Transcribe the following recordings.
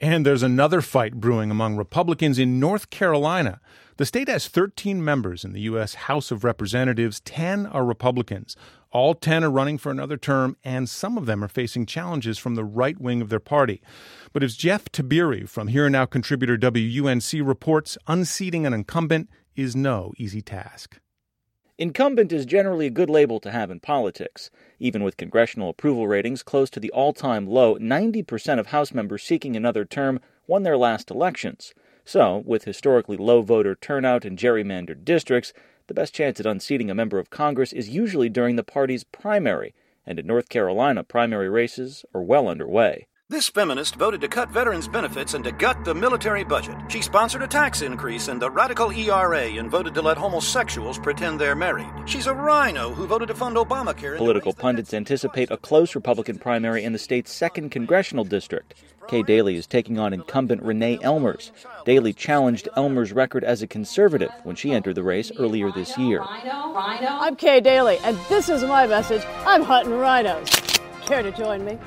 And there's another fight brewing among Republicans in North Carolina. The state has 13 members in the U.S. House of Representatives. 10 are Republicans. All 10 are running for another term, and some of them are facing challenges from the right wing of their party. But as Jeff Tiberi from Here and Now contributor WUNC reports, unseating an incumbent is no easy task. Incumbent is generally a good label to have in politics. Even with congressional approval ratings close to the all-time low, 90% of House members seeking another term won their last elections. So, with historically low voter turnout in gerrymandered districts, the best chance at unseating a member of Congress is usually during the party's primary, and in North Carolina, primary races are well underway. This feminist voted to cut veterans' benefits and to gut the military budget. She sponsored a tax increase in the radical ERA and voted to let homosexuals pretend they're married. She's a rhino who voted to fund Obamacare. Political pundits anticipate a close Republican primary in the state's 2nd congressional district. Kay Daley is taking on incumbent Renee Elmers. Daley challenged Elmers' record as a conservative when she entered the race earlier this year. I'm Kay Daley, and this is my message. I'm hunting rhinos. Care to join me?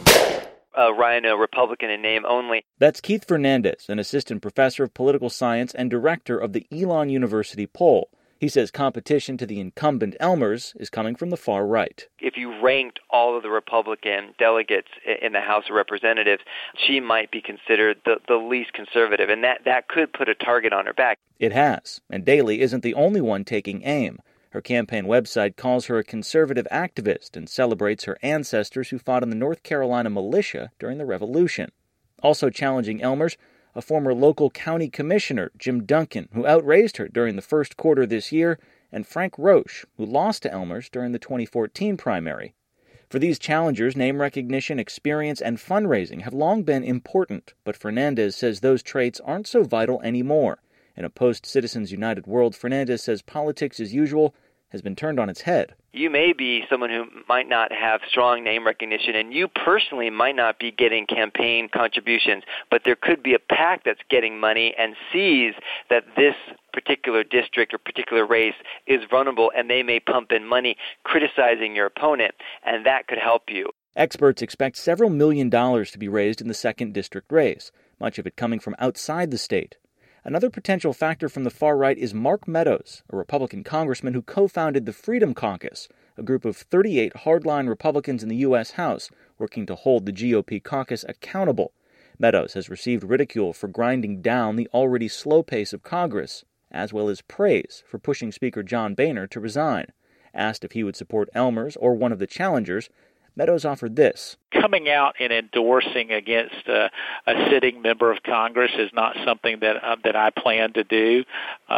A rhino, Republican in name only. That's Keith Fernandez, an assistant professor of political science and director of the Elon University poll. He says competition to the incumbent Elmers is coming from the far right. If you ranked all of the Republican delegates in the House of Representatives, she might be considered the least conservative, and that could put a target on her back. It has, and Daley isn't the only one taking aim. Her campaign website calls her a conservative activist and celebrates her ancestors who fought in the North Carolina militia during the Revolution. Also challenging Elmers, a former local county commissioner, Jim Duncan, who outraised her during the first quarter this year, and Frank Roche, who lost to Elmers during the 2014 primary. For these challengers, name recognition, experience, and fundraising have long been important, but Fernandez says those traits aren't so vital anymore. In a post-Citizens United world, Fernandez says politics as usual has been turned on its head. You may be someone who might not have strong name recognition, and you personally might not be getting campaign contributions, but there could be a PAC that's getting money and sees that this particular district or particular race is vulnerable, and they may pump in money criticizing your opponent, and that could help you. Experts expect several $1 million to be raised in the 2nd district race, much of it coming from outside the state. Another potential factor from the far right is Mark Meadows, a Republican congressman who co-founded the Freedom Caucus, a group of 38 hardline Republicans in the U.S. House working to hold the GOP caucus accountable. Meadows has received ridicule for grinding down the already slow pace of Congress, as well as praise for pushing Speaker John Boehner to resign. Asked if he would support Elmers or one of the challengers, Meadows offered this. Coming out and endorsing against a sitting member of Congress is not something that I plan to do.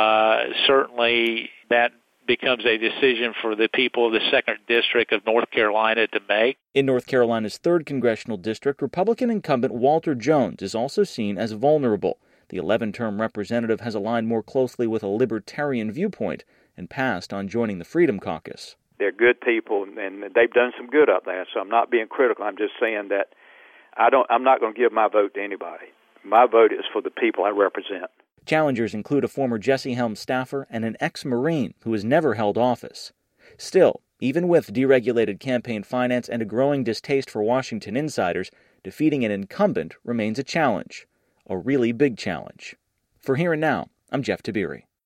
Certainly that becomes a decision for the people of the 2nd District of North Carolina to make. In North Carolina's 3rd congressional district, Republican incumbent Walter Jones is also seen as vulnerable. The 11-term representative has aligned more closely with a libertarian viewpoint and passed on joining the Freedom Caucus. They're good people, and they've done some good up there, so I'm not being critical. I'm just saying that I'm not going to give my vote to anybody. My vote is for the people I represent. Challengers include a former Jesse Helms staffer and an ex-Marine who has never held office. Still, even with deregulated campaign finance and a growing distaste for Washington insiders, defeating an incumbent remains a challenge. A really big challenge. For Here and Now, I'm Jeff Tiberi.